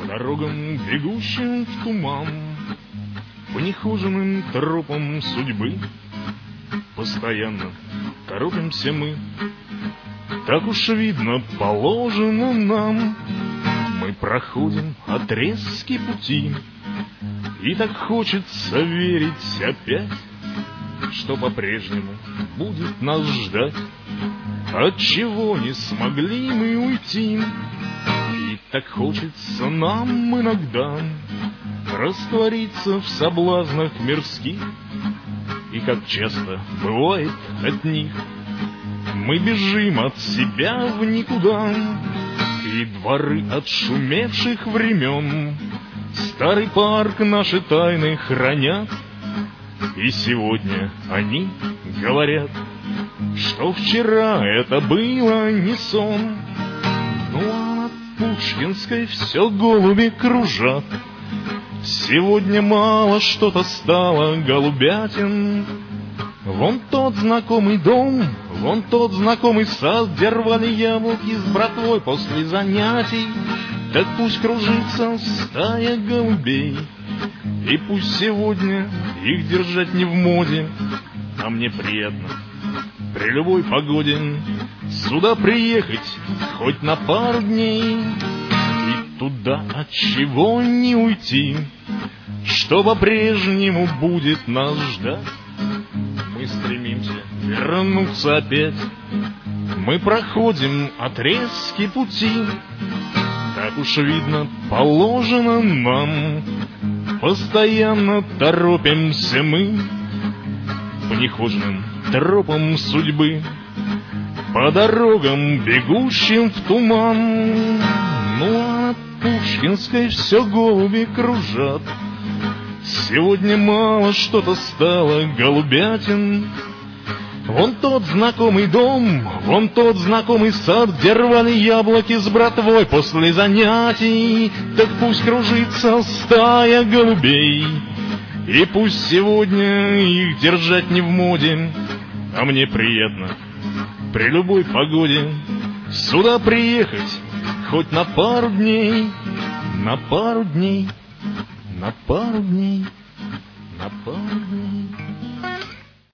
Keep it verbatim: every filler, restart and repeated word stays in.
дорогам, бегущим в туман, по нехоженным тропам судьбы. Постоянно торопимся мы, так уж видно положено нам. Мы проходим отрезки пути, и так хочется верить опять, что по-прежнему будет нас ждать. Отчего не смогли мы уйти, и так хочется нам иногда раствориться в соблазнах мирских. И как часто бывает от них, мы бежим от себя в никуда, и дворы отшумевших времен старый парк наши тайны хранят. И сегодня они говорят, что вчера это было не сон. Ну а над Пушкинской все голуби кружат. Сегодня мало что-то стало голубятин. Вон тот знакомый дом, вон тот знакомый сад, где рвали яблоки с братвой после занятий. Так пусть кружится стая голубей, и пусть сегодня их держать не в моде, а мне приятно при любой погоде сюда приехать хоть на пару дней. И туда отчего не уйти, что по-прежнему будет нас ждать. Мы стремимся вернуться опять, мы проходим отрезки пути, так уж видно положено нам. Постоянно торопимся мы по нехоженным тропам судьбы, по дорогам, бегущим в туман. Ну а над Пушкинской все голуби кружат. Сегодня мало что-то стало голубятин. Вон тот знакомый дом, вон тот знакомый сад, где рвали яблоки с братвой после занятий. Так пусть кружится стая голубей, и пусть сегодня их держать не в моде, а мне приятно при любой погоде сюда приехать хоть на пару дней, на пару дней, на пару дней, на пару